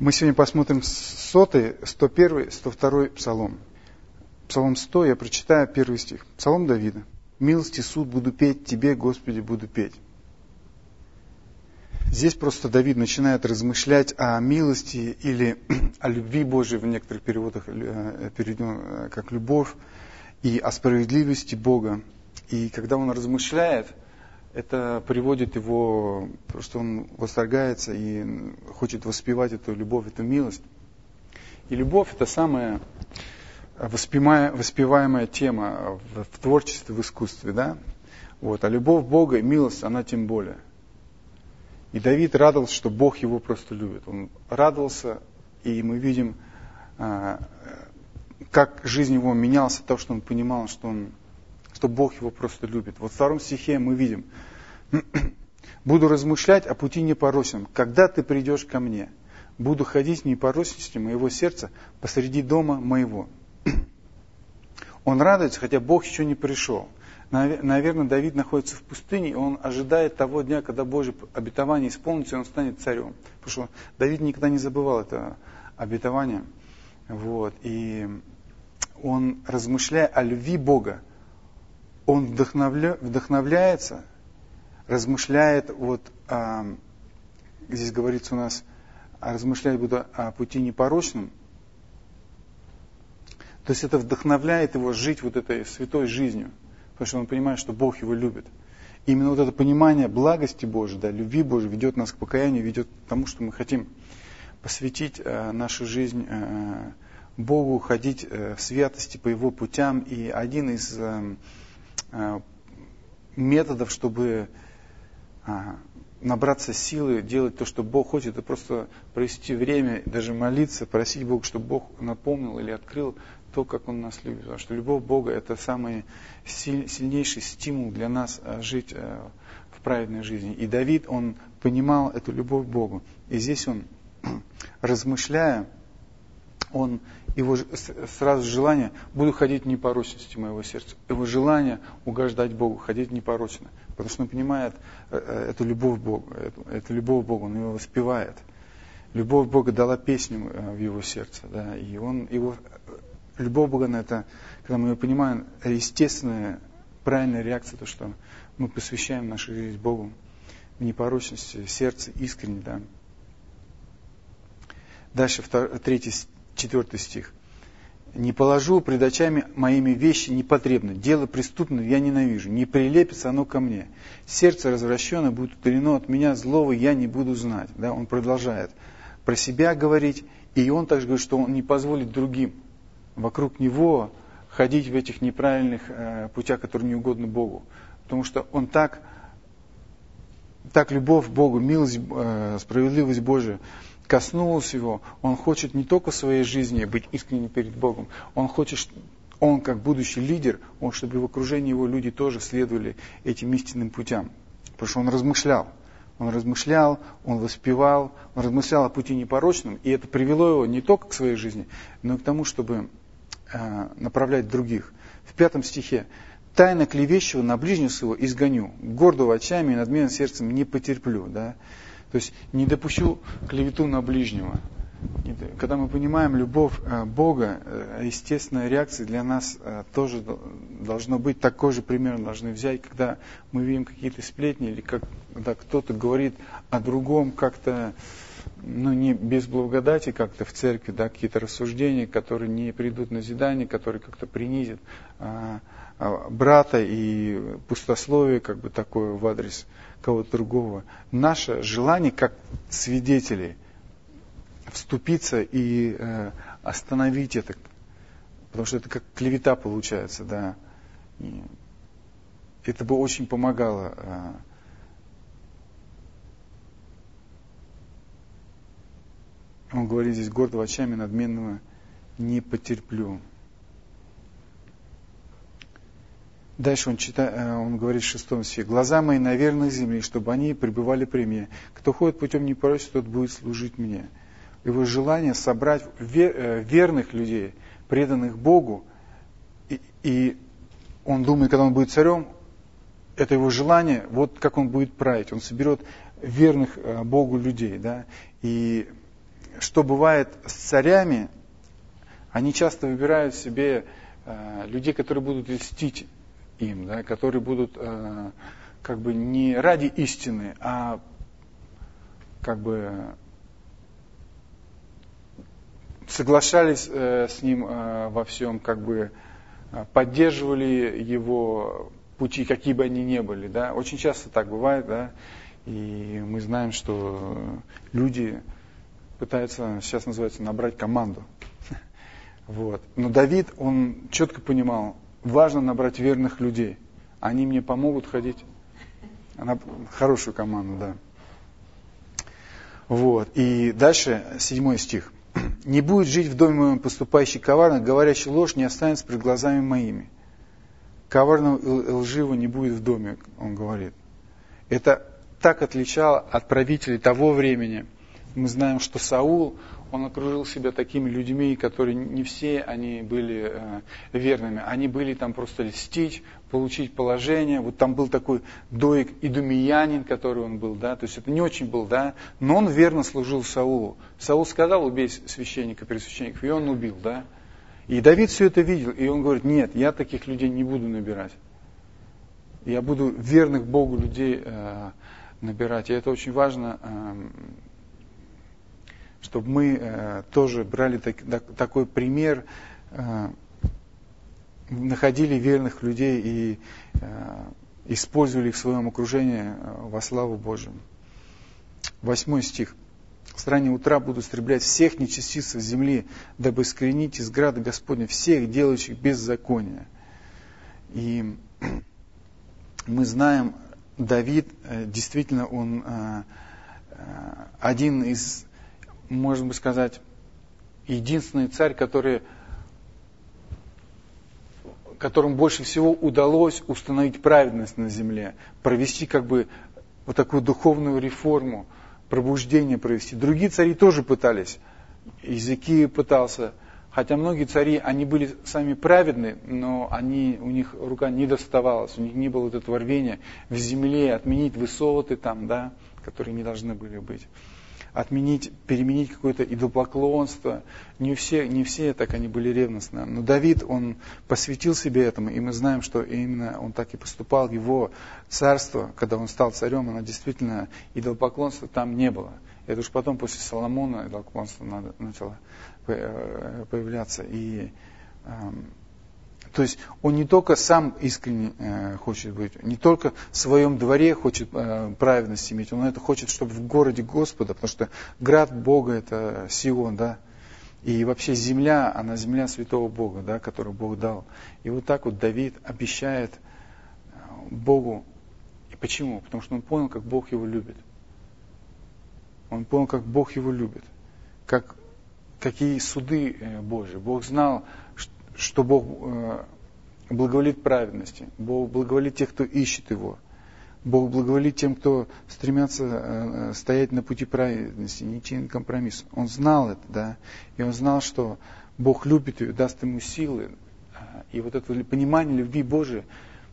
Мы сегодня посмотрим 100-й, 101-й, 102-й псалом. Псалом 100, я прочитаю первый стих. Псалом Давида. «Милость и суд буду петь, Тебе, Господи, буду петь». Здесь просто Давид начинает размышлять о милости или о любви Божией, в некоторых переводах переведено как любовь, и о справедливости Бога. И когда он размышляет, это приводит его, просто он восторгается и хочет воспевать эту любовь, эту милость. И любовь — это самая воспеваемая тема в творчестве, в искусстве, да? Вот. А любовь Бога и милость, она тем более. И Давид радовался, что Бог его просто любит. Он радовался, и мы видим, как жизнь его менялась от того, что он понимал, что Бог его просто любит. Вот в 2 стихе мы видим: «Буду размышлять о пути непорочном, когда ты придешь ко мне. Буду ходить в непорочности моего сердца посреди дома моего». Он радуется, хотя Бог еще не пришел. Наверное, Давид находится в пустыне, и он ожидает того дня, когда Божье обетование исполнится, и он станет царем. Потому что Давид никогда не забывал это обетование. Вот. И он, размышляя о любви Бога, он вдохновляется, размышляет, вот здесь говорится у нас, размышляет буду о пути непорочном. То есть это вдохновляет его жить вот этой святой жизнью, потому что он понимает, что Бог его любит. И именно вот это понимание благости Божией, да, любви Божией ведет нас к покаянию, ведет к тому, что мы хотим посвятить нашу жизнь Богу, ходить в святости по Его путям. И один из методов, чтобы набраться силы, делать то, что Бог хочет, это просто провести время, даже молиться, просить Бога, чтобы Бог напомнил или открыл то, как Он нас любит. Потому что любовь Бога — это самый сильнейший стимул для нас жить в праведной жизни. И Давид, он понимал эту любовь к Богу. И здесь он, размышляя, его сразу желание: буду ходить в непорочности моего сердца. Его желание угождать Богу, ходить непорочно. Потому что он понимает эту любовь к Богу. Эту любовь к Богу, он его воспевает. Любовь Бога дала песню в его сердце. Да, и любовь Бога на это, когда мы ее понимаем, естественная, правильная реакция, то, что мы посвящаем нашу жизнь Богу в непорочности, в сердце искренне. Да. Дальше 4 стих. «Не положу пред очами моими вещи непотребны, дело преступное я ненавижу, не прилепится оно ко мне. Сердце развращенное будет удалено от меня, злого я не буду знать». Да, он продолжает про себя говорить, и он также говорит, что он не позволит другим вокруг него ходить в этих неправильных путях, которые не угодны Богу. Потому что он так любовь к Богу, милость, справедливость Божия коснулась его. Он хочет не только в своей жизни быть искренним перед Богом, он хочет, он как будущий лидер, чтобы в окружении его люди тоже следовали этим истинным путям. Потому что он размышлял, он воспевал, он размышлял о пути непорочном, и это привело его не только к своей жизни, но и к тому, чтобы направлять других. В 5 стихе: «Тайно клевещего на ближнего своего изгоню, гордого очами и надменным сердцем не потерплю». Да? То есть не допущу клевету на ближнего. Когда мы понимаем любовь Бога, естественная реакция для нас тоже должно быть, такой же пример должны взять, когда мы видим какие-то сплетни, или когда кто-то говорит о другом как-то, не без благодати как-то в церкви, да, какие-то рассуждения, которые не придут на назидание, которые как-то принизят брата, и пустословие как бы такое в адрес кого-то другого. Наше желание как свидетелей вступиться и остановить это, потому что это как клевета получается, да. И это бы очень помогало. Он говорит здесь: гордого очами надменного не потерплю. Дальше он говорит в 6 стихе: «Глаза мои на верных земли, чтобы они пребывали при мне. Кто ходит путем непорочным, тот будет служить мне». Его желание собрать верных людей, преданных Богу, и он думает, когда он будет царем, это его желание, вот как он будет править. Он соберет верных Богу людей. Да? И что бывает с царями, они часто выбирают себе людей, которые будут льстить им, да, которые будут как бы не ради истины, а как бы соглашались с ним во всем, как бы поддерживали его пути, какие бы они ни были. Да. Очень часто так бывает, да, и мы знаем, что люди пытаются, сейчас называется, набрать команду. Вот. Но Давид, он четко понимал, важно набрать верных людей. Они мне помогут ходить на хорошую команду, да. Вот. И дальше 7 стих. «Не будет жить в доме моем поступающий коварно, говорящий ложь не останется пред глазами моими». Коварного и лживого не будет в доме, он говорит. Это так отличало от правителей того времени. Мы знаем, что Саул, он окружил себя такими людьми, которые не все они были верными. Они были там просто льстить, получить положение. Вот там был такой Доик идумеянин, который он был, да, то есть это не очень был, да, но он верно служил Саулу. Саул сказал: убей священника, первосвященников, и он убил, да. И Давид все это видел, и он говорит: нет, я таких людей не буду набирать. Я буду верных Богу людей набирать. И это очень важно, чтобы мы тоже брали такой пример, находили верных людей и использовали их в своем окружении во славу Божию. 8 стих. «В раннего утра буду истреблять всех нечестивцев земли, дабы искоренить из града Господня всех, делающих беззаконие». И мы знаем, Давид, действительно, он один из, можно бы сказать, единственный царь, которому больше всего удалось установить праведность на земле, провести как бы вот такую духовную реформу, пробуждение провести. Другие цари тоже пытались. Иезекия пытался. Хотя многие цари, они были сами праведны, но у них рука не доставалась, у них не было вот этого рвения в земле отменить высоты там, да, которые не должны были быть. Переменить какое-то идолопоклонство. Не все так они были ревностны. Но Давид, он посвятил себе этому, и мы знаем, что именно он так и поступал. Его царство, когда он стал царем, оно действительно, идолопоклонства там не было. Это уж потом, после Соломона, идолопоклонство начало появляться. То есть он не только сам искренне хочет быть, не только в своем дворе хочет праведность иметь, он это хочет, чтобы в городе Господа, потому что град Бога — это Сион, да, и вообще земля, она земля святого Бога, да, которую Бог дал. И вот так вот Давид обещает Богу. И почему? Потому что он понял, как Бог его любит. Он понял, как Бог его любит, какие суды Божьи. Бог знал, что Бог благоволит праведности, Бог благоволит тех, кто ищет Его. Бог благоволит тем, кто стремятся стоять на пути праведности, не идти на компромисс. Он знал это, да, и он знал, что Бог любит ее, даст ему силы. И вот это понимание любви Божией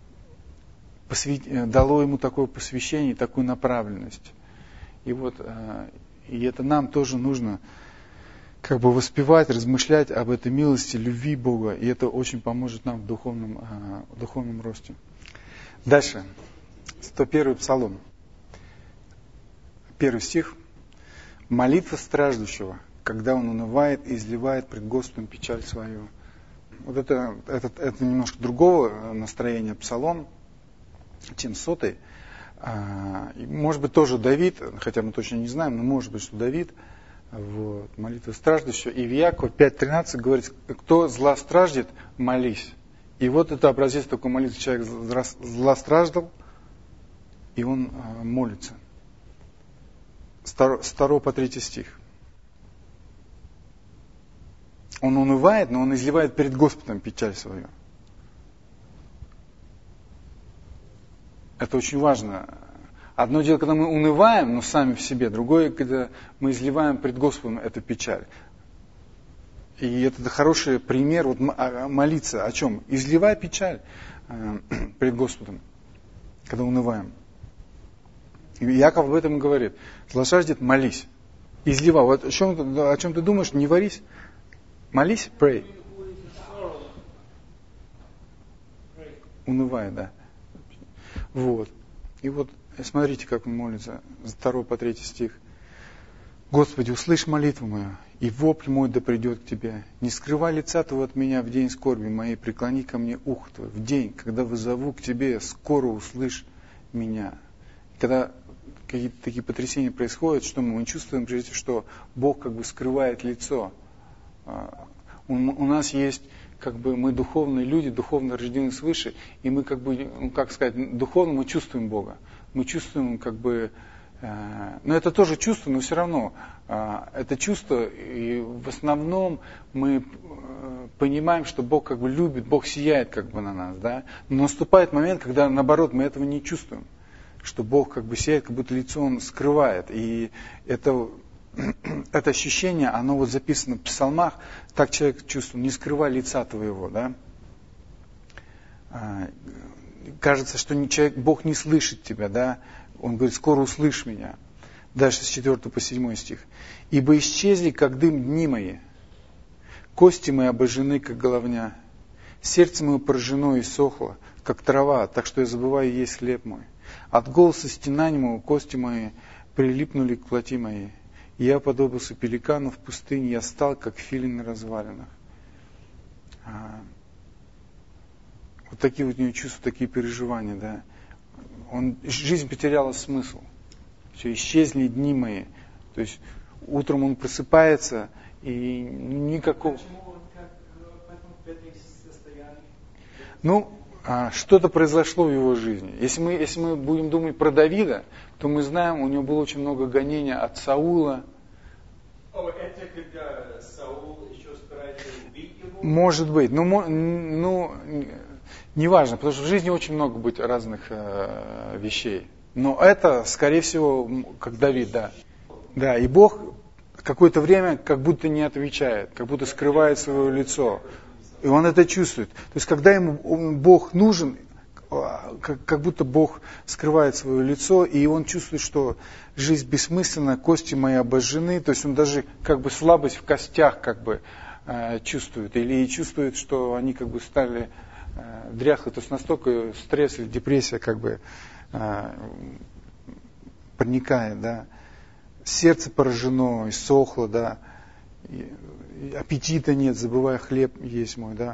дало ему такое посвящение, такую направленность. И вот, и это нам тоже нужно как бы воспевать, размышлять об этой милости, любви Бога, и это очень поможет нам в духовном росте. Дальше. 101 Псалом. 1 стих. «Молитва страждущего, когда он унывает и изливает пред Господом печаль свою». Вот это немножко другого настроения псалом, чем 100-й. Может быть, тоже Давид, хотя мы точно не знаем, но может быть, что Давид. Вот, молитва страждущего. И в Иакова 5:13 говорит: кто зла страждет, молись. И вот это образец такой молитвы. Человек зла страждал, и он молится. С 2 по 3 стих. Он унывает, но он изливает перед Господом печаль свою. Это очень важно. Одно дело, когда мы унываем, но сами в себе. Другое, когда мы изливаем пред Господом эту печаль. И это хороший пример вот, молиться о чем? Изливай печаль пред Господом, когда унываем. И Иаков об этом говорит. Злосаждет, молись. изливал. Вот о чем ты думаешь, не варись, молись, pray. Унывай, да. Вот. И вот смотрите, как он молится, с 2 по 3 стих. «Господи, услышь молитву мою, и вопль мой да придет к Тебе. Не скрывай лица Твоего от меня в день скорби моей, преклони ко мне ухо Твое. В день, когда вызову к Тебе, скоро услышь меня». Когда какие-то такие потрясения происходят, что мы чувствуем, прежде всего, что Бог как бы скрывает лицо. У нас есть, как бы, мы духовные люди, духовно рождены свыше, и мы, как бы, как сказать, духовно мы чувствуем Бога. Мы чувствуем, как бы, но это тоже чувство, но все равно это чувство, и в основном мы понимаем, что Бог как бы любит, Бог сияет как бы на нас, да. Но наступает момент, когда наоборот мы этого не чувствуем, что Бог как бы сияет, как будто лицо Он скрывает. И это ощущение, оно вот записано в псалмах, так человек чувствует, не скрывай лица твоего, да. Кажется, что Бог не слышит тебя, да. Он говорит, скоро услышь меня. Дальше с 4 по 7 стих. «Ибо исчезли, как дым, дни мои, кости мои обожжены, как головня, сердце мое поражено и сохло, как трава, так что я забываю есть хлеб мой. От голоса стенаний моего кости мои прилипнули к плоти моей. И я подобился пеликану в пустыне, я стал, как филин на развалинах». Вот такие вот у него чувства, такие переживания, да. Жизнь потеряла смысл. Все, исчезли дни мои. То есть утром он просыпается и никакого... Ну, что-то произошло в его жизни. Если мы будем думать про Давида, то мы знаем, у него было очень много гонения от Саула. Это когда Саул еще старается убить его? Может быть. Неважно, потому что в жизни очень много будет разных вещей. Но это, скорее всего, как Давид, да. Да, и Бог какое-то время как будто не отвечает, как будто скрывает свое лицо. И он это чувствует. То есть, когда ему Бог нужен, как будто Бог скрывает свое лицо, и он чувствует, что жизнь бессмысленна, кости мои обожжены. То есть, он даже как бы слабость в костях как бы чувствует. Или чувствует, что они как бы стали... дряхлый, то есть настолько стресс или депрессия как бы проникает, да. Сердце поражено, и сохло, да. И аппетита нет, забывая хлеб есть мой, да.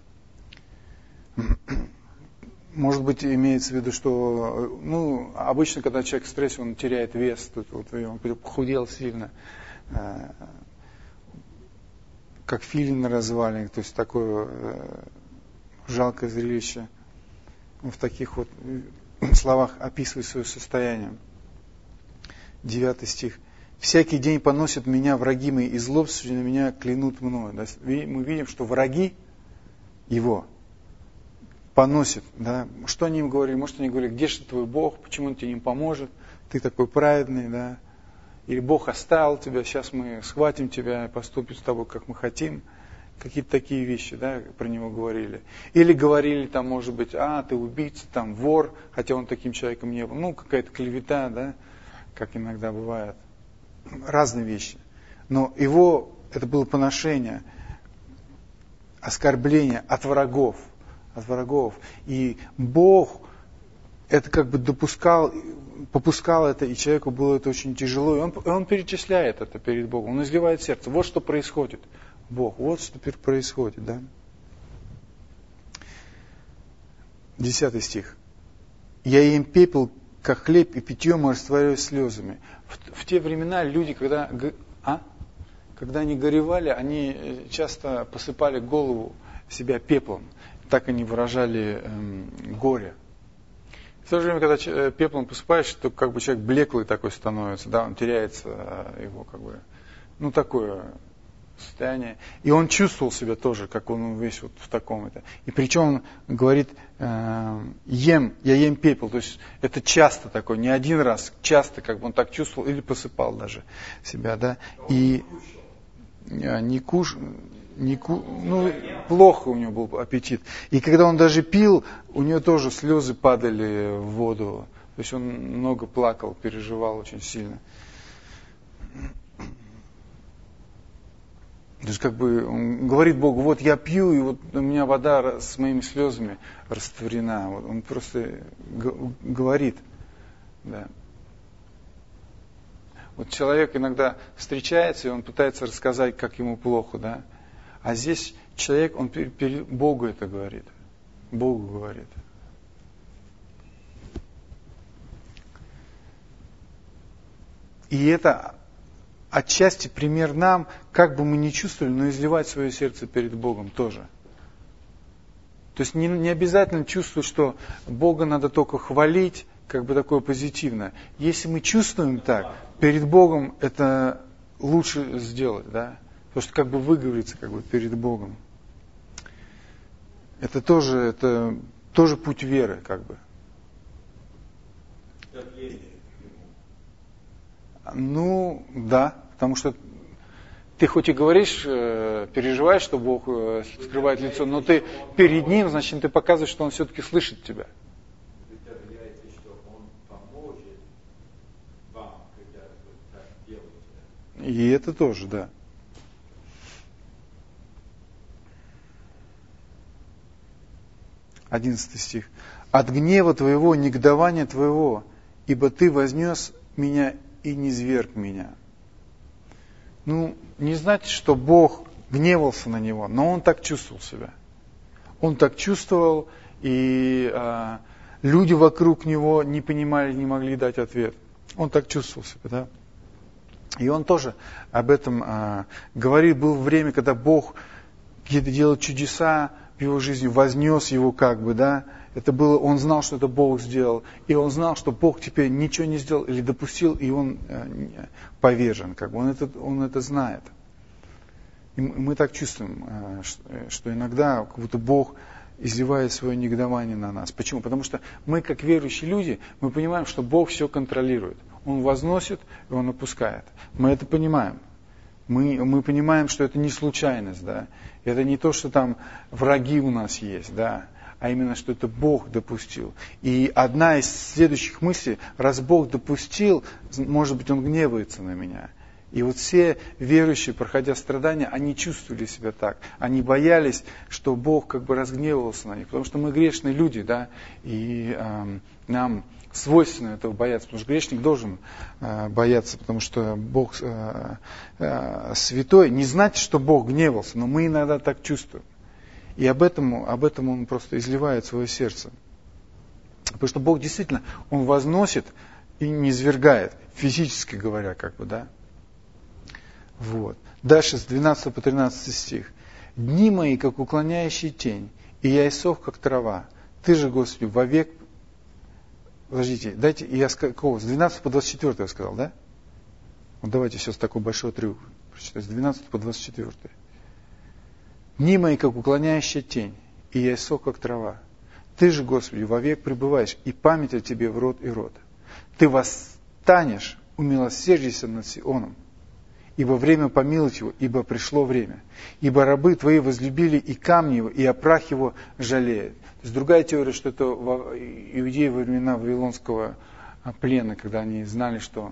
Может быть, имеется в виду, что, обычно, когда человек в стрессе, он теряет вес, тут вот он похудел сильно, как филин на развалинах, то есть такое жалкое зрелище. Он в таких вот словах описывает свое состояние. 9 стих. «Всякий день поносят меня враги мои, и злобствуя на меня клянут мною». Да? Мы видим, что враги его поносят. Да? Что они им говорили? Может, они говорили, где же твой Бог, почему он тебе не поможет? Ты такой праведный, да? Или Бог оставил тебя, сейчас мы схватим тебя и поступим с тобой, как мы хотим. Какие-то такие вещи, да, про него говорили. Или говорили там, может быть, ты убийца, там, вор, хотя он таким человеком не был. Какая-то клевета, да, как иногда бывает. Разные вещи. Но это было поношение, оскорбление от врагов. От врагов. И Бог это как бы попускал это, и человеку было это очень тяжело. И он перечисляет это перед Богом. Он изливает сердце. Вот что происходит. Бог, вот что теперь происходит, да? 10 стих. «Я ем пепел, как хлеб, и питьем растворяюсь слезами». В те времена люди, когда они горевали, они часто посыпали голову себя пеплом. Так они выражали горе. В то же время, когда пеплом посыпаешь, то как бы человек блеклый такой становится, да, он теряется его как бы, такое состояние. И он чувствовал себя тоже, как он весь вот в таком-то. И причем он говорит, я ем пепел. То есть это часто такое, не один раз, часто как бы он так чувствовал или посыпал даже себя, да. И плохо у него был аппетит. И когда он даже пил, у него тоже слезы падали в воду. То есть он много плакал, переживал очень сильно. То есть, как бы, он говорит Богу, вот я пью, и вот у меня вода с моими слезами растворена. Вот он просто говорит. Да. Вот человек иногда встречается, и он пытается рассказать, как ему плохо, да. А здесь человек, он Богу это говорит. Богу говорит. И это отчасти пример нам, как бы мы ни чувствовали, но изливать свое сердце перед Богом тоже. То есть не обязательно чувствовать, что Бога надо только хвалить, как бы такое позитивное. Если мы чувствуем так, перед Богом это лучше сделать, да? Потому что как бы выговориться как бы перед Богом. Это тоже путь веры, как бы. Ну, да, потому что ты хоть и говоришь, переживаешь, что Бог скрывает лицо, но ты перед Ним, значит, ты показываешь, что Он все-таки слышит тебя. И это тоже, да. 11 стих. «От гнева твоего, негодования твоего, ибо ты вознес меня и низверг меня». Ну, не значит, что Бог гневался на него, но он так чувствовал себя. Он так чувствовал, и люди вокруг него не понимали, не могли дать ответ. Он так чувствовал себя, да. И он тоже об этом говорит. Было время, когда Бог где-то делал чудеса в его жизни, вознес его как бы, да. Это было, он знал, что это Бог сделал. И он знал, что Бог теперь ничего не сделал или допустил, и он повержен. Как бы. Он это знает. И мы так чувствуем, что иногда как будто Бог изливает свое негодование на нас. Почему? Потому что мы, как верующие люди, мы понимаем, что Бог все контролирует. Он возносит, и Он опускает. Мы это понимаем. Мы понимаем, что это не случайность, да. Это не то, что там враги у нас есть, да. А именно, что это Бог допустил. И одна из следующих мыслей, раз Бог допустил, может быть, Он гневается на меня. И вот все верующие, проходя страдания, они чувствовали себя так. Они боялись, что Бог как бы разгневался на них. Потому что мы грешные люди, да, и нам свойственно этого бояться. Потому что грешник должен бояться, потому что Бог святой. Не значит, что Бог гневался, но мы иногда так чувствуем. И об этом он просто изливает свое сердце. Потому что Бог действительно, Он возносит и низвергает, физически говоря, как бы, да. Вот. Дальше с 12 по 13 стих. «Дни мои, как уклоняющий тень, и я иссох, как трава. Ты же, Господи, вовек...» Подождите, дайте, я с 12 по 24 я сказал, да? Вот давайте сейчас такой большой отрывок прочитать. С 12 по 24. «Дни мои, как уклоняющая тень, и я иссох, как трава. Ты же, Господи, вовек пребываешь, и память о Тебе в род и род. Ты восстанешь, умилосердишься над Сионом, ибо время помиловать его, ибо пришло время. Ибо рабы твои возлюбили и камни его, и о прах его жалеют». То есть другая теория, что это иудеи во времена Вавилонского плена, когда они знали, что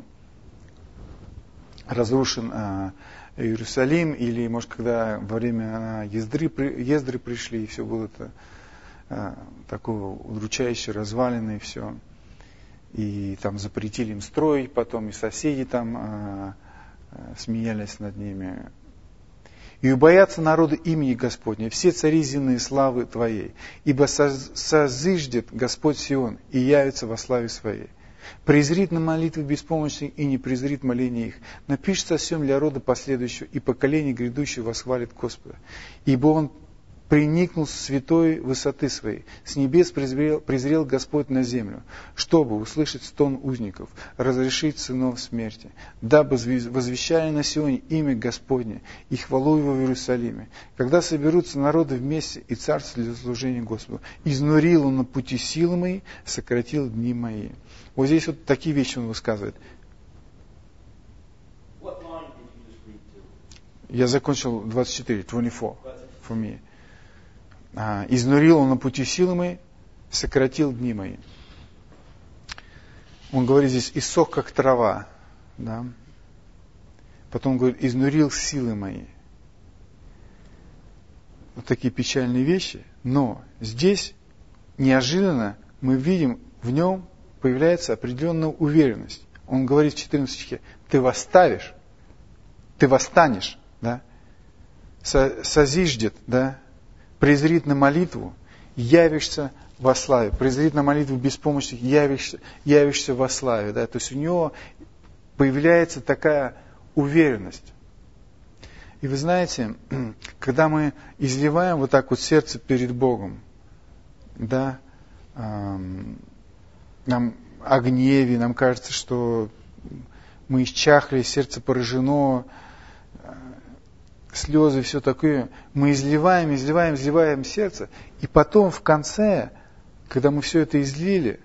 разрушен Иерусалим, или, может, когда во время Ездры пришли, и все было это такое удручающее, развалины, и все. И там запретили им строить, потом и соседи там смеялись над ними. «И убоятся народы имени Господня, все цари земные славы Твоей, ибо созыждет Господь Сион и явится во славе Своей. Презрит на молитвы беспомощных и не презрит моления их. Напишется о всем для рода последующего, и поколение грядущее восхвалит Господа. Ибо Он приникнул с святой высоты своей. С небес презрел Господь на землю, чтобы услышать стон узников, разрешить сынов смерти, дабы возвещали на Сионе имя Господне и хвалу Его в Иерусалиме. Когда соберутся народы вместе и царство для служения Господу. Изнурил Он на пути силы мои, сократил дни мои». Вот здесь вот такие вещи он высказывает. Я закончил 24, 24 for me. «Изнурил Он на пути силы мои, сократил дни мои». Он говорит здесь: «иссох, как трава». Да? Потом говорит: «изнурил силы мои». вот такие печальные вещи, но здесь неожиданно мы видим, в нем появляется определенная уверенность. Он говорит в 14 стихе: ты восстанешь, да? Созиждет, да? Презрит на молитву, явишься во славе. Презрит на молитву беспомощных, явишься во славе. Да? То есть у него появляется такая уверенность. И вы знаете, когда мы изливаем вот так вот сердце перед Богом, да, нам о гневе, нам кажется, что мы исчахли, сердце поражено, слезы, все такое. Мы изливаем сердце. И потом в конце, когда мы все это излили,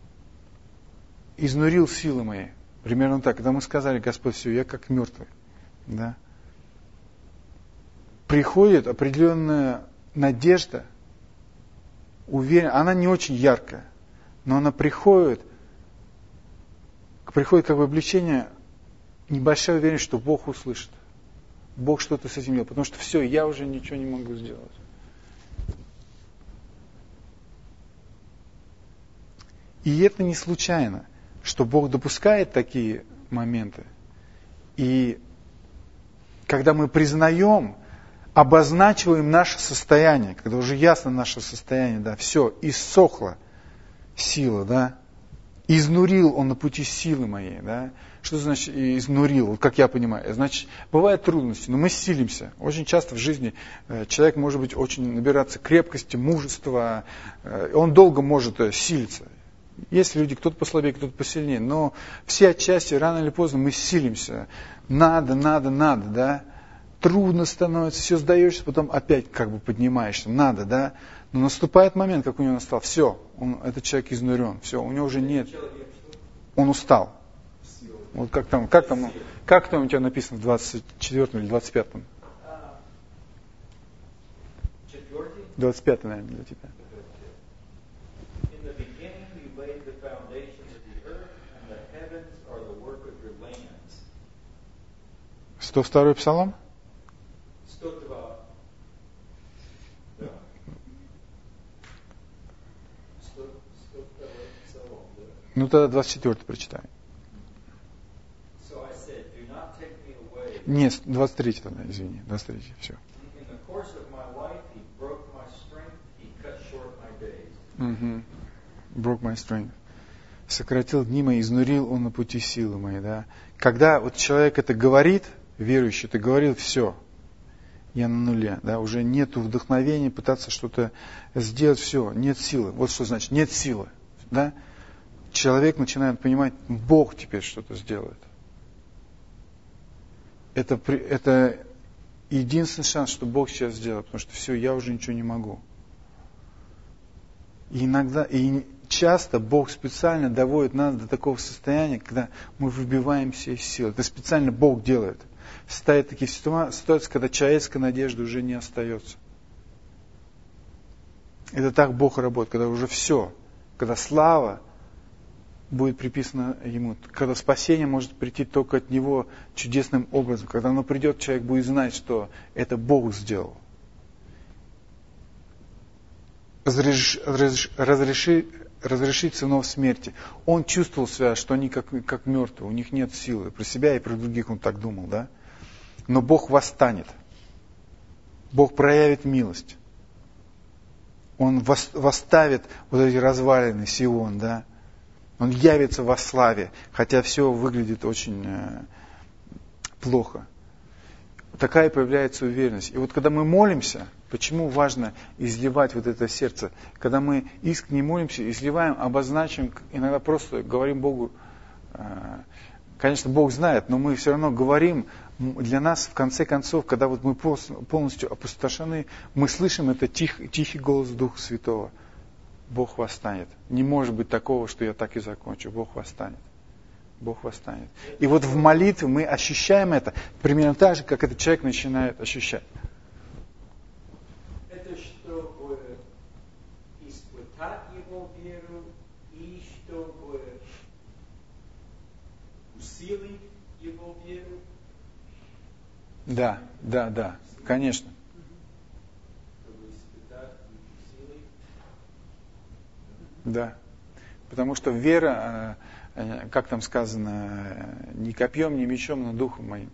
изнурил силы мои. Примерно так. Когда мы сказали: Господь, все, я как мертвый. Да? Приходит определенная надежда, уверенность. Она не очень яркая, но она приходит как бы облегчение, небольшая уверенность, что Бог услышит. Бог что-то с этим делает, потому что все, я уже ничего не могу сделать. И это не случайно, что Бог допускает такие моменты. И когда мы признаем, обозначиваем наше состояние, когда уже ясно наше состояние, да, все, иссохла сила, да, изнурил он на пути силы моей, да. Что значит изнурил, как я понимаю? Значит, бывают трудности, но мы силимся. Очень часто в жизни человек может быть очень набираться крепкости, мужества, он долго может силиться. Есть люди, кто-то послабее, кто-то посильнее, но все отчасти, рано или поздно, мы силимся. Надо, да. Трудно становится, все сдаешься, потом опять как бы поднимаешься. Надо, да. Но наступает момент, как у него настал. Все, этот человек изнурен. Все, у него уже нет. Он устал. Вот как там у тебя написано в 24 или 25? 25, наверное, для тебя. 102-й псалом? 102. Да. 102-й псалом, да. Ну тогда 24-й прочитай. Нет, 23-й тогда, извини. 23-й, все. Broke my strength. Сократил дни мои, изнурил он на пути силы моей, да. Когда вот человек это говорит, верующий, это говорит: все, я на нуле, да, уже нету вдохновения пытаться что-то сделать, все, нет силы. Вот что значит, нет силы, да. Человек начинает понимать: Бог теперь что-то сделает. Это единственный шанс, что Бог сейчас сделает, потому что все, я уже ничего не могу. И часто Бог специально доводит нас до такого состояния, когда мы выбиваемся из сил. Это специально Бог делает. Ставит такие ситуации, когда человеческая надежда уже не остается. Это так Бог работает, когда уже все, когда слава будет приписана Ему, когда спасение может прийти только от Него чудесным образом. Когда оно придет, человек будет знать, что это Бог сделал. Разрешить сынов смерти. Он чувствовал себя, что они как мертвые, у них нет силы. Про себя и про других он так думал, да? Но Бог восстанет. Бог проявит милость. Он восставит вот эти развалины Сион, да? Он явится во славе, хотя все выглядит очень плохо. Такая появляется уверенность. И вот когда мы молимся, почему важно изливать вот это сердце? Когда мы искренне молимся, изливаем, обозначим, иногда просто говорим Богу, конечно, Бог знает, но мы все равно говорим, для нас, в конце концов, когда вот мы полностью опустошены, мы слышим это тихий голос Духа Святого. Бог восстанет. Не может быть такого, что я так и закончу. Бог восстанет. Бог восстанет. И вот в молитве мы ощущаем это примерно так же, как этот человек начинает ощущать. Это чтобы испытать его веру и чтобы усилить его веру. Да, конечно. Да. Потому что вера, как там сказано, не копьем, не мечом, но духом моим.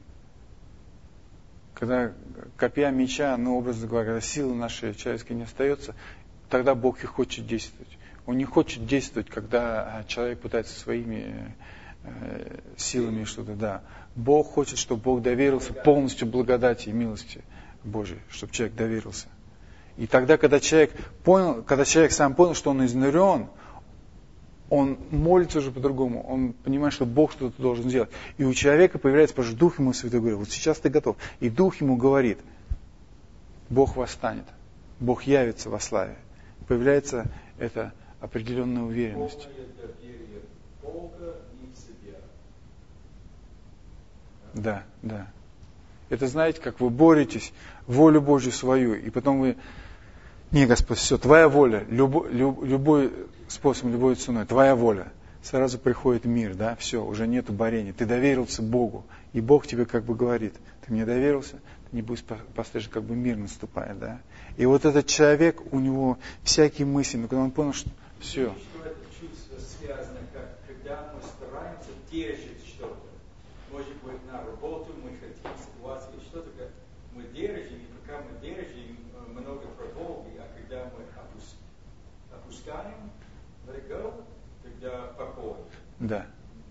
Когда копья, меча, образно говоря, когда силы нашей человеческой не остается, тогда Бог и хочет действовать. Он не хочет действовать, когда человек пытается своими силами что-то, да. Бог хочет, чтобы Бог доверился полностью благодати и милости Божией, чтобы человек доверился. И тогда, когда человек сам понял, что он изнурен, он молится уже по-другому, он понимает, что Бог что-то должен сделать. И у человека появляется, потому что Дух ему Святой говорит, вот сейчас ты готов. И Дух ему говорит, Бог восстанет, Бог явится во славе. Появляется эта определенная уверенность. Да, да. Это, знаете, как вы боретесь волю Божью свою, и потом вы, не, Господь, все, Твоя воля, любой способом, любой ценой, Твоя воля. Сразу приходит мир, да, все, уже нету борения. Ты доверился Богу, и Бог тебе как бы говорит, ты мне доверился, ты не будешь послежно, как бы мир наступает, да. И вот этот человек, у него всякие мысли, но когда он понял, что все. Что это чувство связано, когда мы стараемся держать что-то. Может быть, на работу мы хотим ситуации, что-то, как мы держим, и пока мы держим, много тревоги, а когда мы опускаем, let it go, тогда покой. Да.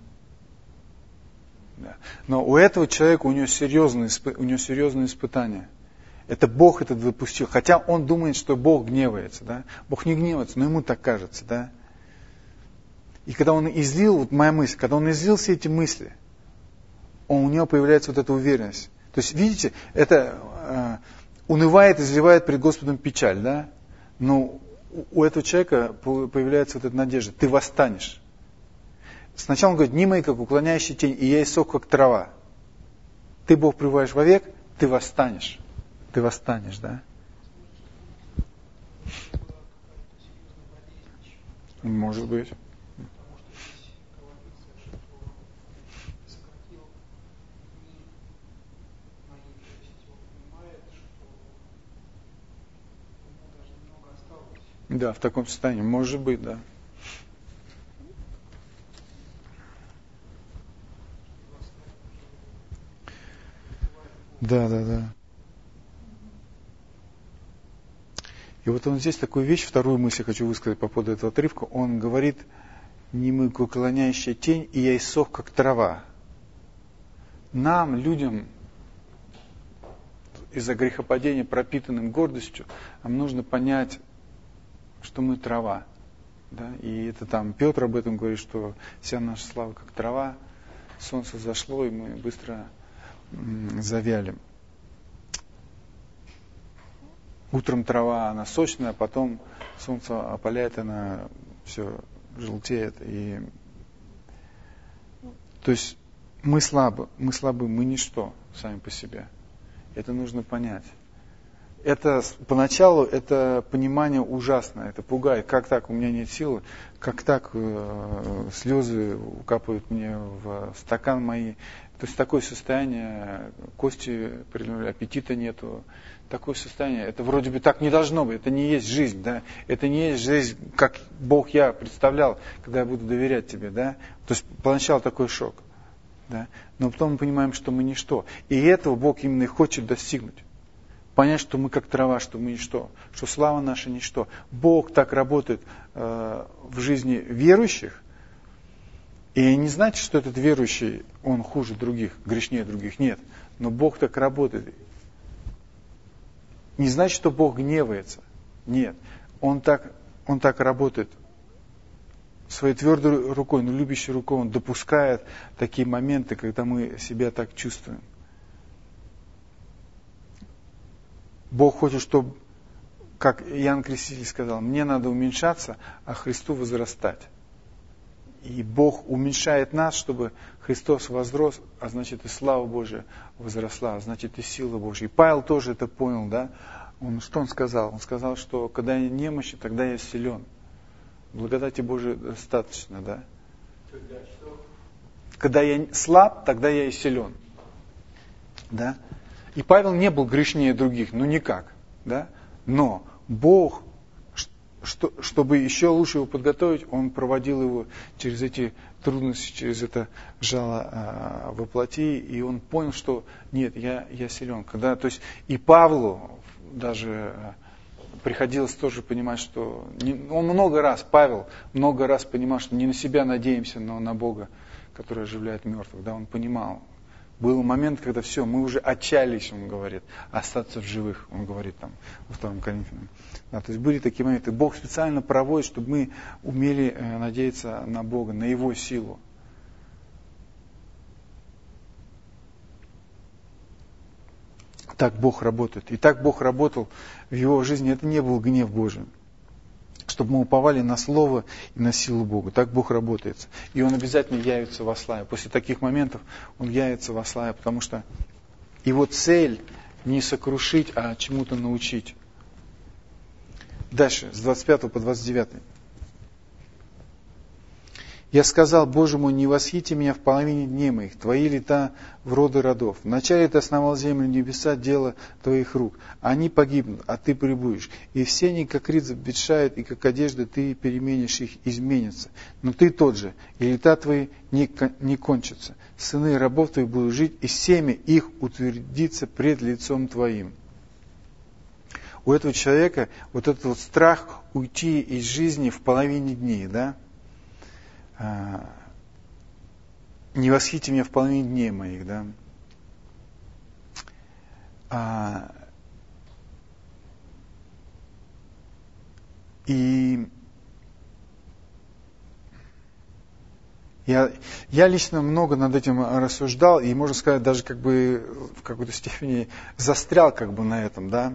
Да. Но у этого человека, у него серьезные испытания. Это Бог это допустил. Хотя он думает, что Бог гневается. Да? Бог не гневается, но ему так кажется. Да? И когда он излил, вот моя мысль, когда он излил все эти мысли, у него появляется вот эта уверенность. То есть, видите, это унывает, изливает пред Господом печаль. Да? Но у этого человека появляется вот эта надежда. Ты восстанешь. Сначала он говорит, не мои, как уклоняющий тень, и я иссох, как трава. Ты, Бог, пребываешь вовек, ты восстанешь. Ты восстанешь, да? Может быть. Да, в таком состоянии. Может быть, да. Да. И вот он здесь такую вещь, вторую мысль хочу высказать по поводу этого отрывка. Он говорит, немы уклоняющая тень, и я иссох, как трава. Нам, людям, из-за грехопадения, пропитанным гордостью, нам нужно понять, что мы трава. Да? И это там Петр об этом говорит, что вся наша слава как трава, солнце зашло, и мы быстро завяли. Утром трава, она сочная, а потом солнце опаляет, она все желтеет. И... То есть мы слабы, мы ничто сами по себе. Это нужно понять. Это поначалу это понимание ужасное, это пугает. Как так, у меня нет силы, как так слезы капают мне в стакан мои. То есть такое состояние, кости, аппетита нету. Такое состояние, это вроде бы так не должно быть, это не есть жизнь, да? Это не есть жизнь, как Бог я представлял, когда я буду доверять тебе, да? То есть поначалу такой шок, да? Но потом мы понимаем, что мы ничто. И этого Бог именно и хочет достигнуть. Понять, что мы как трава, что мы ничто, что слава наша ничто. Бог так работает в жизни верующих, и не значит, что этот верующий, он хуже других, грешнее других, нет. Но Бог так работает. Не значит, что Бог гневается. Нет. Он так работает. Своей твердой рукой, но любящей рукой Он допускает такие моменты, когда мы себя так чувствуем. Бог хочет, чтобы, как Иоанн Креститель сказал, мне надо уменьшаться, а Христу возрастать. И Бог уменьшает нас, чтобы Христос возрос, а значит и слава Божия возросла, а значит и сила Божья. И Павел тоже это понял, да? Что он сказал? Он сказал, что когда я немощен, тогда я силен. Благодати Божией достаточно, да? Когда я слаб, тогда я и силен. Да? И Павел не был грешнее других, ну никак, да? Но Бог чтобы еще лучше его подготовить, он проводил его через эти трудности, через это жало во плоти, и он понял, что нет, я силен. То есть и Павлу даже приходилось тоже понимать, что Павел много раз понимал, что не на себя надеемся, но на Бога, который оживляет мертвых. Да, он понимал. Был момент, когда все, мы уже отчаялись, он говорит, остаться в живых, он говорит там во 2 Коринфянам. Да, то есть были такие моменты. Бог специально проводит, чтобы мы умели надеяться на Бога, на Его силу. Так Бог работает. И так Бог работал в его жизни. Это не был гнев Божий. Чтобы мы уповали на Слово и на силу Бога. Так Бог работает. И Он обязательно явится во славе. После таких моментов Он явится во славе, потому что Его цель не сокрушить, а чему-то научить. Дальше, с 25 по 29. «Я сказал, Боже мой, не восхити меня в половине дней моих, Твои лета в роды родов. Вначале Ты основал землю, небеса, дело Твоих рук. Они погибнут, а Ты пребудешь. И все они, как рид, ветшают, и как одежда, Ты переменишь их, изменятся. Но Ты тот же, и лета Твои не кончатся. Сыны рабов Твоих будут жить, и семя их утвердится пред лицом Твоим». У этого человека вот этот вот страх уйти из жизни в половине дней, да? «Не восхити меня в половине дней моих», да. И я лично много над этим рассуждал, и, можно сказать, даже как бы в какой-то степени застрял как бы на этом, да.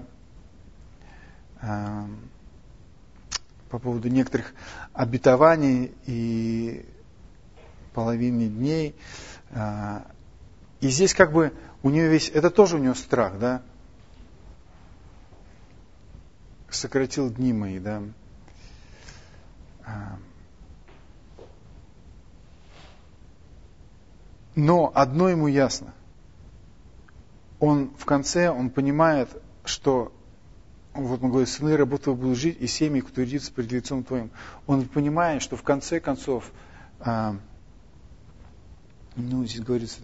По поводу некоторых обетований и половины дней. И здесь как бы у нее это тоже у нее страх, да? Сократил дни мои, да? Но одно ему ясно. Он в конце, он понимает, что вот мы говорим, сыны рабов твоих будут жить, и семьи их утвердится перед лицом твоим. Он понимает, что в конце концов, здесь говорится,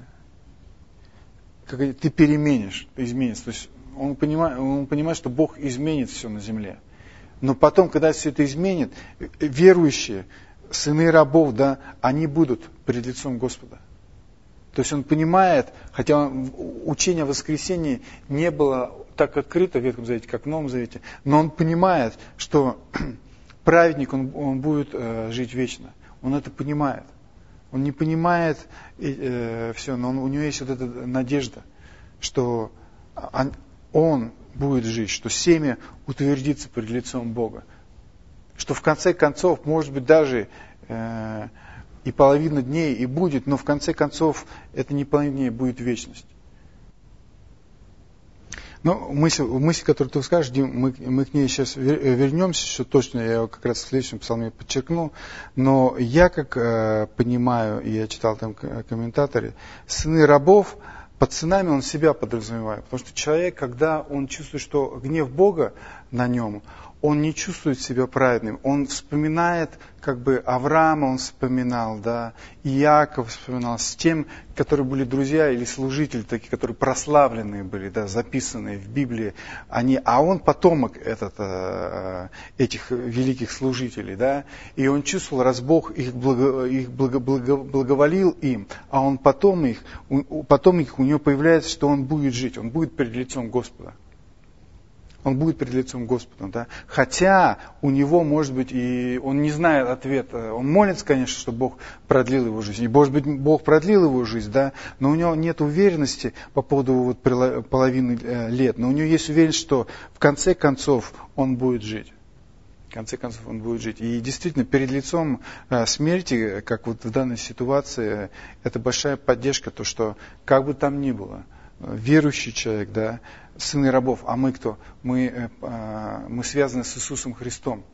ты переменишь, ты изменишься. То есть он понимает, что Бог изменит все на земле. Но потом, когда все это изменит, верующие, сыны рабов, да, они будут перед лицом Господа. То есть он понимает, хотя учение о воскресении не было так открыто в Ветхом Завете, как в Новом Завете, но он понимает, что праведник, он будет жить вечно. Он это понимает. Он не понимает все, но у него есть вот эта надежда, что он будет жить, что семя утвердится перед лицом Бога. Что в конце концов, может быть, даже и половина дней и будет, но в конце концов это не половина дней, будет вечность. Но мысль, которую ты скажешь, Дим, мы к ней сейчас вернемся, что точно я его как раз в следующем псалме подчеркну. Но я, как понимаю, и я читал там комментаторы, сыны рабов, под сынами он себя подразумевает. Потому что человек, когда он чувствует, что гнев Бога на нем, он не чувствует себя праведным. Он вспоминает, как бы Авраама он вспоминал, да, и Иаков вспоминал, с тем, которые были друзья или служители, такие, которые прославленные были, да, записанные в Библии, а он потомок этих великих служителей, да, и он чувствовал, раз Бог их благоволил им, а он потом у него появляется, что он будет жить, он будет перед лицом Господа. Он будет перед лицом Господа, да. Хотя у него, может быть, и он не знает ответа. Он молится, конечно, что Бог продлил его жизнь. И, может быть, Бог продлил его жизнь, да, но у него нет уверенности по поводу вот половины лет. Но у него есть уверенность, что в конце концов он будет жить. В конце концов он будет жить. И действительно, перед лицом смерти, как вот в данной ситуации, это большая поддержка, то, что как бы там ни было, верующий человек, да, сыны рабов, а мы кто? Мы связаны с Иисусом Христом.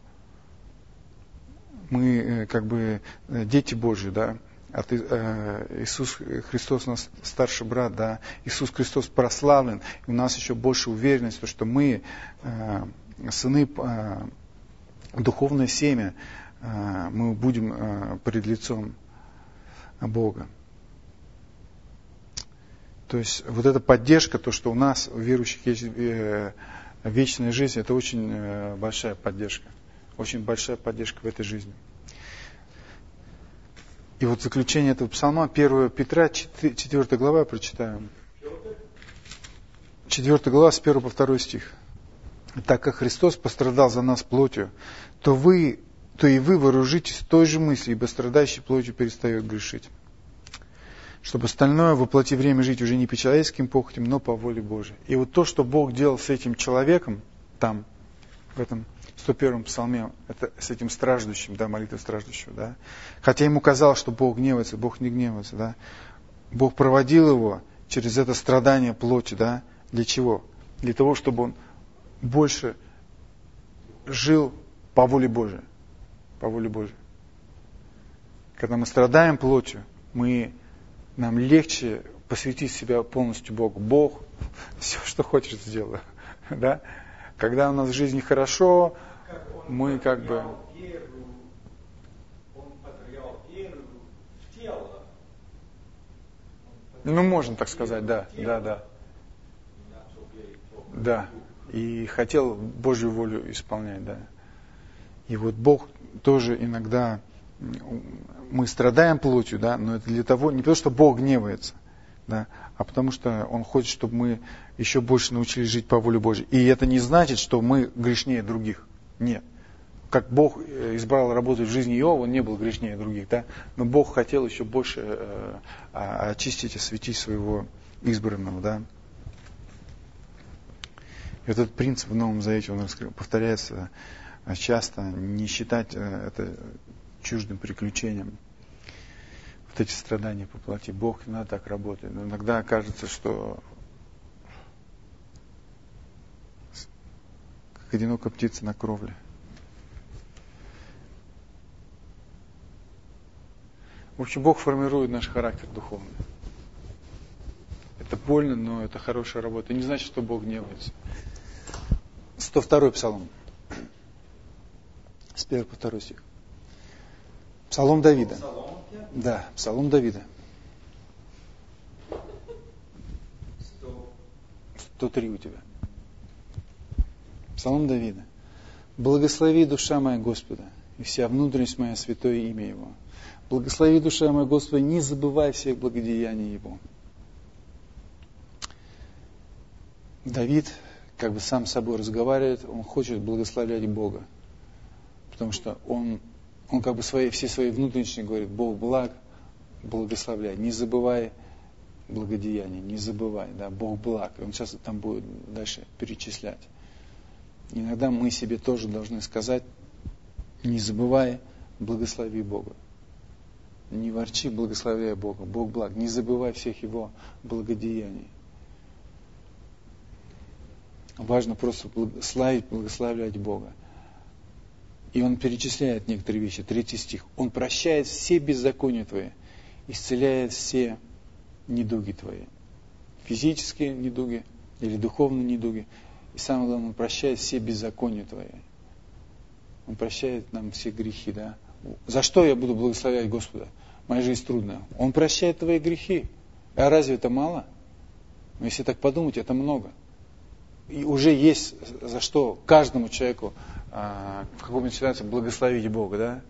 Мы как бы дети Божьи, да. Иисус Христос у нас старший брат, да. Иисус Христос прославлен. И у нас еще больше уверенность, что мы сыны духовное семя, мы будем пред лицом Бога. То есть вот эта поддержка, то, что у нас, у верующих, есть вечная жизнь, это очень большая поддержка. Очень большая поддержка в этой жизни. И вот заключение этого псалма, 1 Петра, 4 глава, прочитаю. 4 глава, с 1 по 2 стих. «Так как Христос пострадал за нас плотью, то и вы вооружитесь той же мыслью, ибо страдающий плотью перестает грешить. Чтобы остальное во плоти время жить уже не по человеческим похотям, но по воле Божией». И вот то, что Бог делал с этим человеком, там, в этом 101-м псалме, это с этим страждущим, да, молитвой страждущего, да. Хотя ему казалось, что Бог гневается, Бог не гневается, да. Бог проводил его через это страдание плоти, да. Для чего? Для того, чтобы он больше жил по воле Божией. По воле Божией. Когда мы страдаем плотью, нам легче посвятить себя полностью Богу. Бог все, что хочет, сделает. Да? Когда у нас в жизни хорошо, мы как бы... Он потерял веру в тело. Ну, можно так сказать, да. Да. И хотел Божью волю исполнять, да. И вот Бог тоже иногда... Мы страдаем плотью, да, но это для того, не потому что Бог гневается, да, а потому что Он хочет, чтобы мы еще больше научились жить по воле Божьей. И это не значит, что мы грешнее других. Нет. Как Бог избрал работать в жизни Иова, он не был грешнее других, да, но Бог хотел еще больше очистить, осветить своего избранного, да. И вот этот принцип в Новом Завете, он повторяется часто, не считать это чуждым приключением. Вот эти страдания по плоти. Бог иногда так работает. Но иногда кажется, что как одинокая птица на кровле. В общем, Бог формирует наш характер духовный. Это больно, но это хорошая работа. Не значит, что Бог гневается. 102-й псалом. С 1 по 2 стих. Псалом Давида. Да, псалом Давида. 103 у тебя. Псалом Давида. «Благослови, душа моя, Господа, и вся внутренность моя, святое имя Его. Благослови, душа моя, Господа, не забывай всех благодеяний Его». Давид как бы сам с собой разговаривает, он хочет благословлять Бога. Потому что он как бы все свои внутренние говорит: Бог благ, благословляй, не забывай благодеяния, не забывай, да, Бог благ. И он сейчас там будет дальше перечислять. Иногда мы себе тоже должны сказать: не забывай, благослови Бога. Не ворчи, благословляй Бога. Бог благ, не забывай всех Его благодеяний. Важно просто славить, благословлять Бога. И он перечисляет некоторые вещи. 3 стих. Он прощает все беззакония твои, исцеляет все недуги твои. Физические недуги или духовные недуги. И самое главное, он прощает все беззакония твои. Он прощает нам все грехи. Да? За что я буду благословлять Господа? Моя жизнь трудная. Он прощает твои грехи. А разве это мало? Но если так подумать, это много. И уже есть за что каждому человеку в какой-нибудь ситуации благословить Бога, да?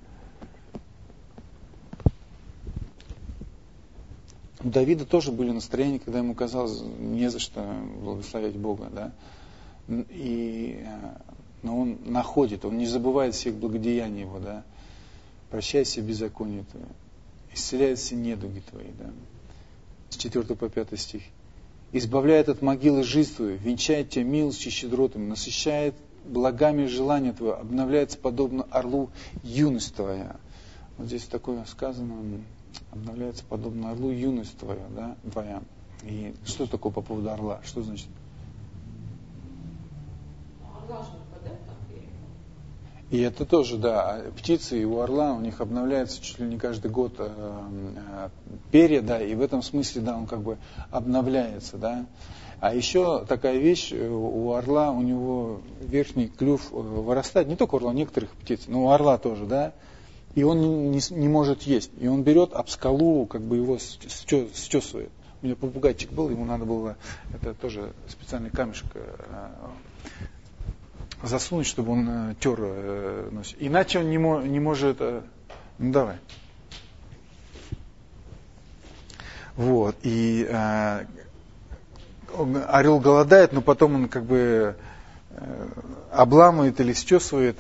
У Давида тоже были настроения, когда ему казалось не за что благословить Бога, да? Но он находит, он не забывает всех благодеяний Его, да? Прощай все беззакония твои, исцеляет все недуги твои, да? С 4 по 5 стих. Избавляет от могилы жизнь твою, венчает тебя милостью и щедротами, насыщает благами желания твое, обновляется подобно орлу юность твоя. Вот здесь такое сказано: обновляется подобно орлу юность твоя, да, твоя. И что такое по поводу орла? Что значит? И это тоже, да, птицы и у орла, у них обновляется чуть ли не каждый год перья, да, и в этом смысле, да, он как бы обновляется, да. А еще такая вещь, у орла, у него верхний клюв вырастает, не только у орла, у некоторых птиц, но у орла тоже, да, и он не может есть. И он берет об скалу, как бы его счесывает. У меня попугайчик был, ему надо было, это тоже специальный камешек засунуть, чтобы он тер нос. Иначе он не может... Ну, давай. Вот. И орел голодает, но потом он как бы обламывает или счесывает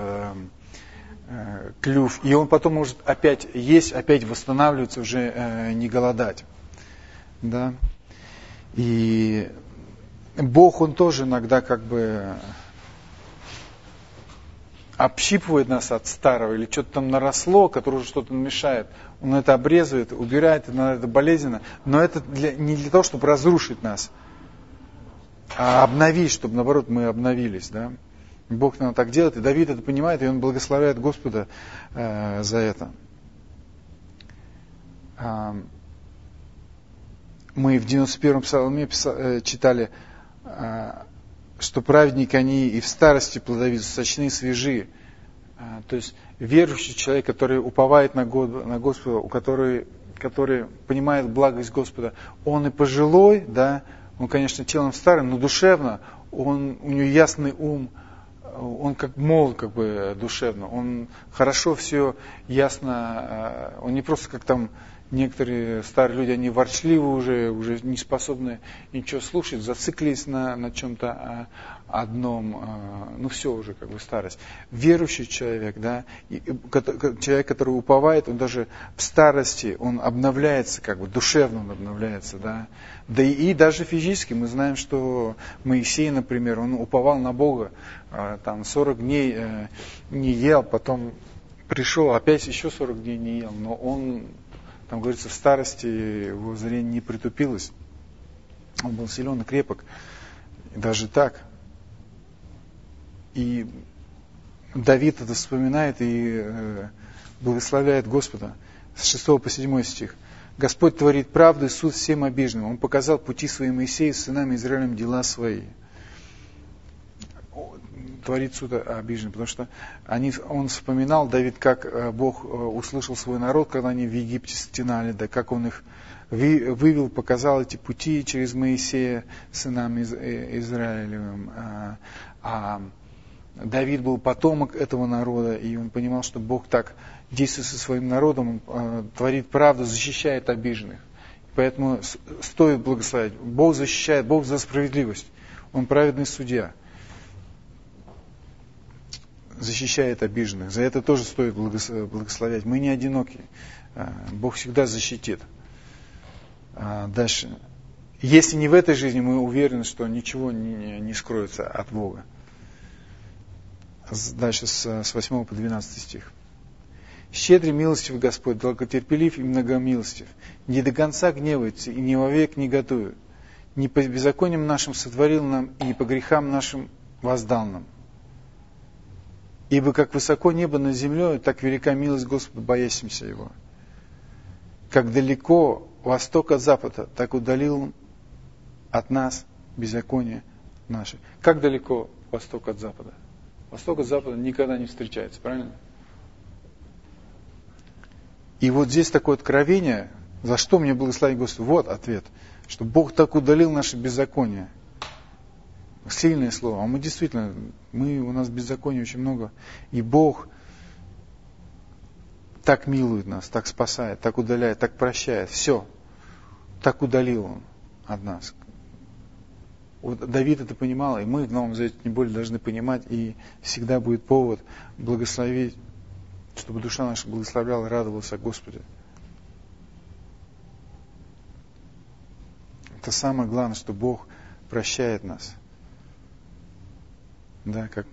клюв. И он потом может опять есть, опять восстанавливаться, уже не голодать. Да. И Бог, Он тоже иногда как бы общипывает нас от старого, или что-то там наросло, которое уже что-то мешает. Он это обрезывает, убирает, это болезненно. Но это не для того, чтобы разрушить нас, а обновить, чтобы наоборот мы обновились. Да? Бог нам так делает, и Давид это понимает, и он благословляет Господа за это. Мы в 91-м псалме читали, что праведники они и в старости плодовиты, сочны и свежи. То есть верующий человек, который уповает на Господа, который понимает благость Господа, он и пожилой, да, он, конечно, телом старым, но душевно, у него ясный ум, он как молод, как бы душевно, он хорошо все ясно, он не просто как там некоторые старые люди, они ворчливы уже не способны ничего слушать, зациклились на чем-то одном, ну все уже как бы старость. Верующий человек, да, человек, который уповает, он даже в старости, он обновляется, как бы душевно он обновляется, да. Да и даже физически мы знаем, что Моисей, например, он уповал на Бога, там 40 дней не ел, потом пришел, опять еще 40 дней не ел, но он, там говорится, в старости его зрение не притупилось. Он был силен и крепок. И даже так. И Давид это вспоминает и благословляет Господа. С 6 по 7 стих. Господь творит правду и суд всем обиженным. Он показал пути свои Моисею, сынам Израилем дела свои. Творит суд обиженным, потому что он вспоминал, Давид, как Бог услышал свой народ, когда они в Египте стенали, да, как он их вывел, показал эти пути через Моисея, сынам Израилевым. А Давид был потомок этого народа, и он понимал, что Бог так действует со своим народом, он творит правду, защищает обиженных. Поэтому стоит благословить. Бог защищает, Бог за справедливость. Он праведный судья. Защищает обиженных. За это тоже стоит благословлять. Мы не одиноки. Бог всегда защитит. Дальше. Если не в этой жизни, мы уверены, что ничего не скроется от Бога. Дальше с 8 по 12 стих. «Щедрый милостив Господь, долготерпелив и многомилостив, не до конца гневается и не вовек негодует, не по беззакониям нашим сотворил нам, и не по грехам нашим воздал нам. Ибо как высоко небо над землей, так велика милость Господа, боящимся Его. Как далеко восток от запада, так удалил Он от нас беззаконие наше». Как далеко восток от запада? Восток от запада никогда не встречается, правильно? И вот здесь такое откровение, за что мне благословить Господа? Вот ответ, что Бог так удалил наше беззаконие. Сильное слово. А мы действительно, у нас беззакония очень много. И Бог так милует нас, так спасает, так удаляет, так прощает. Все. Так удалил Он от нас. Вот Давид это понимал, и мы в Новом Завете тем более должны понимать, и всегда будет повод благословить, чтобы душа наша благословляла и радовалась о Господе. Это самое главное, что Бог прощает нас. Да, как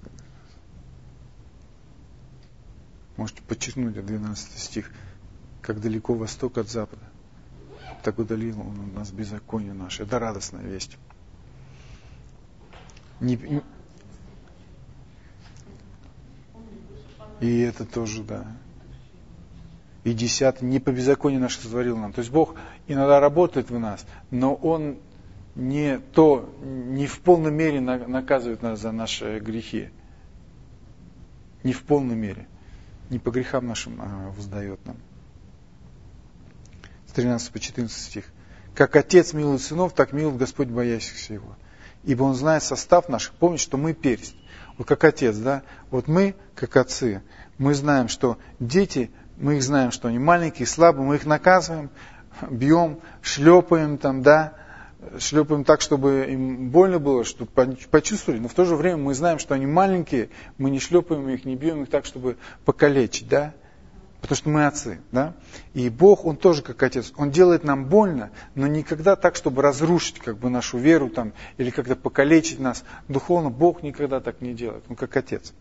можете подчеркнуть 12 стих. Как далеко восток от запада, так удалил Он от нас беззаконие наше. Это радостная весть. И это тоже, да. И 10, не по беззаконию наше сотворил нам. То есть Бог иногда работает в нас, но Он не в полной мере наказывает нас за наши грехи. Не в полной мере. Не по грехам нашим воздает нам. С 13 по 14 стих. Как Отец милует сынов, так милует Господь боящихся Его. Ибо Он знает состав наш. Помните, что мы персть. Вот как Отец, да? Вот мы, как отцы, мы знаем, что дети, мы их знаем, что они маленькие, слабые, мы их наказываем, бьем, шлепаем там, да? Шлепаем так, чтобы им больно было, чтобы почувствовали, но в то же время мы знаем, что они маленькие, мы не шлепаем их, не бьем их так, чтобы покалечить, да? Потому что мы отцы, да? И Бог, Он тоже как Отец, Он делает нам больно, но никогда так, чтобы разрушить как бы нашу веру там, или как-то покалечить нас духовно. Бог никогда так не делает, Он как Отец.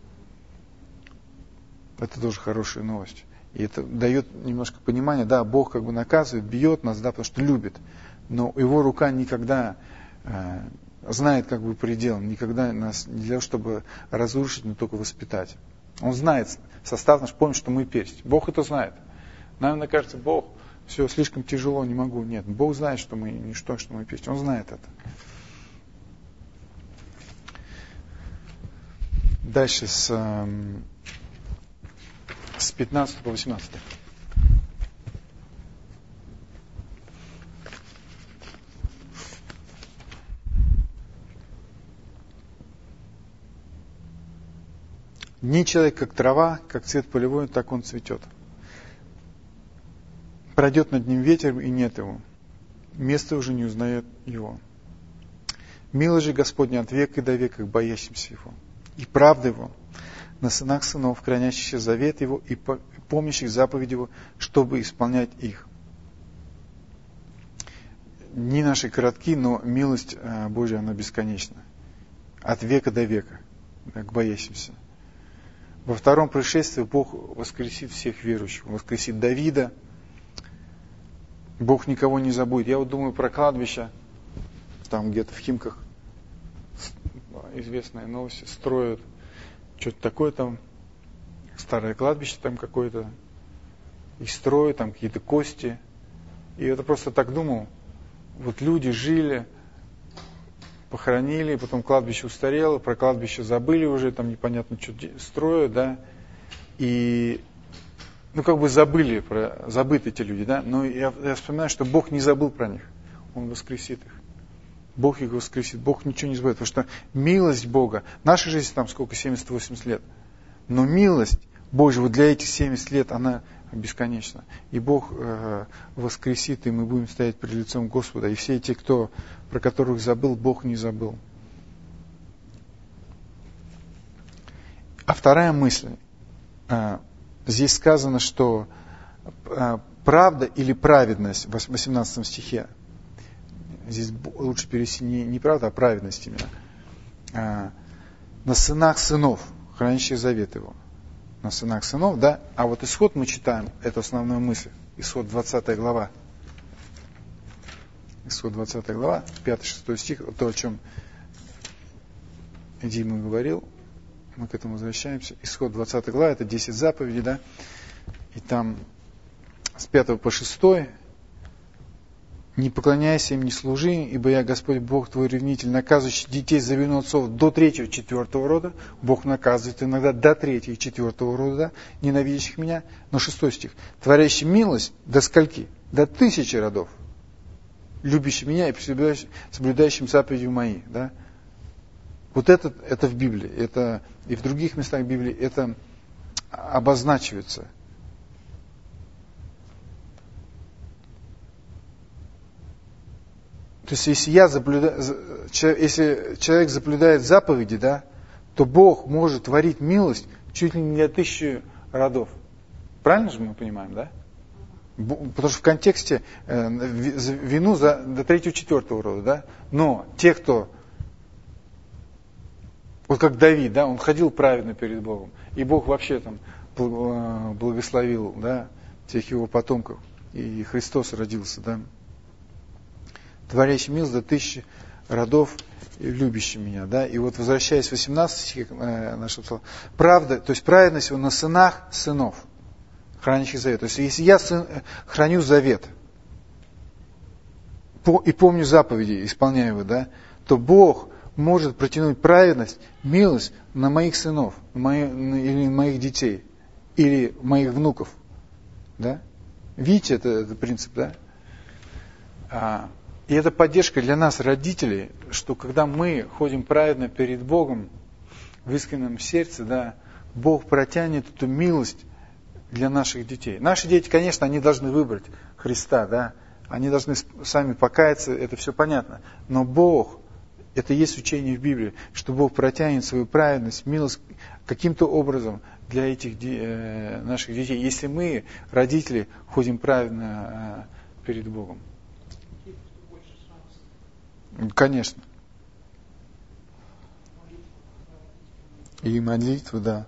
Это тоже хорошая новость. И это дает немножко понимания, да, Бог как бы наказывает, бьет нас, да, потому что любит. Но Его рука никогда знает как бы предел, никогда нас не для того, чтобы разрушить, но только воспитать. Он знает состав наш, помнит, что мы персть. Бог это знает. Наверное, кажется, Бог, все слишком тяжело, не могу. Нет, Бог знает, что мы ничто, что мы персть. Он знает это. Дальше с 15 по 18. Ни человек, как трава, как цвет полевой, так он цветет. Пройдет над ним ветер, и нет его. Место уже не узнает его. Милость же Господня от века и до века, к боящимся его. И правда его на сынах сынов, хранящих завет его и помнящих заповеди его, чтобы исполнять их. Дни наши коротки, но милость Божья, она бесконечна. От века до века, к боящимся. Во втором пришествии Бог воскресит всех верующих. Воскресит Давида. Бог никого не забудет. Я вот думаю про кладбище. Там где-то в Химках известная новость. Строят что-то такое там. Старое кладбище там какое-то. И строят там какие-то кости. И это просто так думал. Вот люди жили, похоронили, потом кладбище устарело, про кладбище забыли уже, там непонятно, что строят, да, и, как бы забыты эти люди, да, но я вспоминаю, что Бог не забыл про них, Он воскресит их. Бог их воскресит, Бог ничего не забывает, потому что милость Бога, наша жизнь там сколько, 70-80 лет, но милость Божья вот для этих 70 лет, она бесконечна. И Бог воскресит, и мы будем стоять перед лицом Господа. И все те, про которых забыл, Бог не забыл. А вторая мысль. Здесь сказано, что правда или праведность, в 18 стихе, здесь лучше перевести не правда, а праведность именно, на сынах сынов, хранящих завет его. На сынах сынов, да? А вот исход мы читаем, это основная мысль. Исход 20 глава. Исход 20 глава, 5-6 стих, то, о чем Дима говорил, мы к этому возвращаемся. Исход 20 глава, это 10 заповедей, да? И там с 5 по 6: «Не поклоняйся им, не служи, ибо я Господь Бог твой ревнитель, наказывающий детей за вину отцов до 3-4 рода». Бог наказывает иногда до 3-4 рода, да, ненавидящих меня. Но 6 стих. «Творящий милость до скольки? До 1000 родов, любящий меня и соблюдающим заповеди мои». Да? Вот это в Библии, это и в других местах Библии это обозначивается. То есть, если человек соблюдает заповеди, да, то Бог может творить милость чуть ли не для 1000 родов. Правильно же мы понимаем, да? Потому что в контексте вину до 3-4 рода, да? Но те, кто, вот как Давид, да, он ходил праведно перед Богом, и Бог вообще там благословил, да, тех его потомков, и Христос родился, да? Творящий милость до 1000 родов, любящий меня. Да? И вот возвращаясь к 18 стихе нашего слова, правда, то есть праведность на сынах сынов, хранящих завет. То есть если я храню завет и помню заповеди, исполняю его, да, то Бог может протянуть праведность, милость на моих сынов, или моих детей, или моих внуков. Да? Видите, это принцип, да? И это поддержка для нас, родителей, что когда мы ходим праведно перед Богом, в искреннем сердце, да, Бог протянет эту милость для наших детей. Наши дети, конечно, они должны выбрать Христа, да? Они должны сами покаяться, это все понятно. Но Бог, это есть учение в Библии, что Бог протянет свою праведность, милость каким-то образом для этих наших детей, если мы, родители, ходим праведно перед Богом. Конечно. И молитвы, да.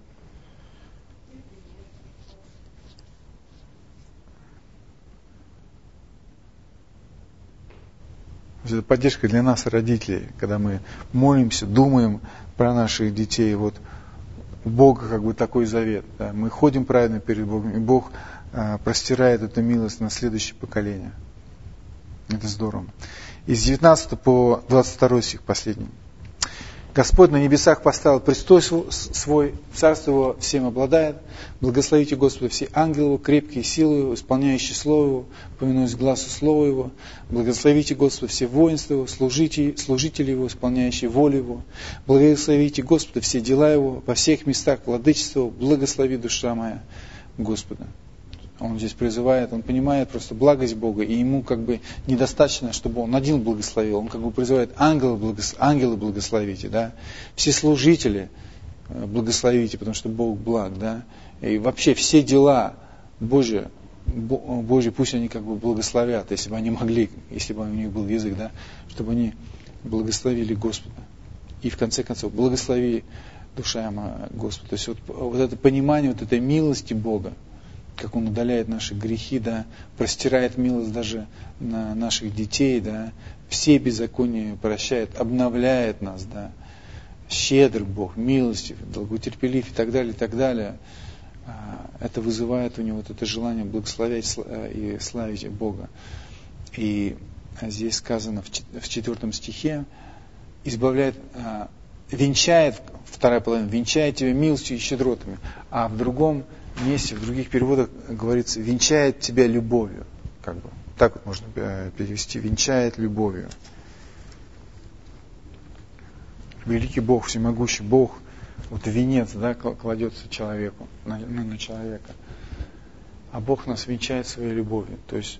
Это поддержка для нас, родителей, когда мы молимся, думаем про наших детей. Вот у Бога как бы такой завет. Да? Мы ходим правильно перед Богом, и Бог простирает эту милость на следующее поколение. Это здорово. Из 19 по 22 стих последний. Господь на небесах поставил престол свой, царство его всем обладает. Благословите Господа все ангелы его, крепкие силы его, исполняющие слово его, повинуясь глазу слова его. Благословите Господа все воинства его, служители его, исполняющие волю его. Благословите Господа все дела его, во всех местах владычества его. Благослови душа моя Господа. Он здесь призывает, он понимает просто благость Бога, и ему как бы недостаточно, чтобы он один благословил. Он как бы призывает ангелы благословите, да? Все служители благословите, потому что Бог благ, да? И вообще все дела Божьи, пусть они как бы благословят, если бы они могли, если бы у них был язык, да? Чтобы они благословили Господа. И в конце концов, благослови душа моя Господа. То есть вот это понимание вот этой милости Бога, как Он удаляет наши грехи, да, простирает милость даже на наших детей, да, все беззакония прощает, обновляет нас, да, щедр Бог, милостив, долготерпелив и так далее, и так далее. Это вызывает у него вот это желание благословять и славить Бога. И здесь сказано в 4 стихе, избавляет, венчает, вторая половина, венчает тебя милостью и щедротами, а в другом месте, в других переводах говорится, венчает тебя любовью. Как бы, так вот можно перевести, венчает любовью. Великий Бог, всемогущий Бог, вот венец, да, кладется человеку, на человека. А Бог нас венчает своей любовью. То есть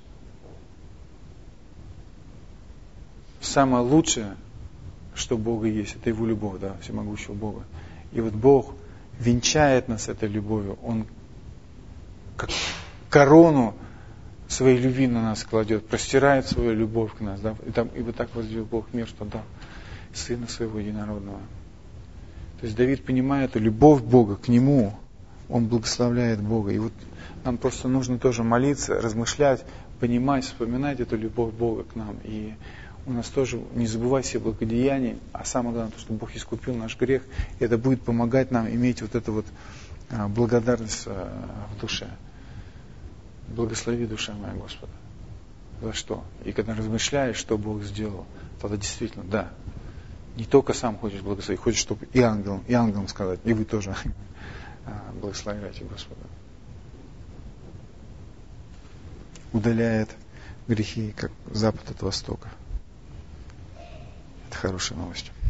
самое лучшее, что у Бога есть, это Его любовь, да, всемогущего Бога. И вот Бог венчает нас этой любовью. Он как корону своей любви на нас кладет, простирает свою любовь к нас. Да? И вот так возлюбил Бог мир, что дал Сына Своего Единородного. То есть Давид понимает эту любовь Бога к Нему, он благословляет Бога. И вот нам просто нужно тоже молиться, размышлять, понимать, вспоминать эту любовь Бога к нам. И у нас тоже не забывать все благодеяния, а самое главное, то, что Бог искупил наш грех, и это будет помогать нам иметь вот эту вот благодарность в душе. Благослови душа моя Господа. За что? И когда размышляешь, что Бог сделал, тогда действительно, да, не только сам хочешь благословить, хочешь, чтобы и ангелам сказать, и вы тоже благословляйте Господа. Удаляет грехи, как запад от востока. Это хорошая новость.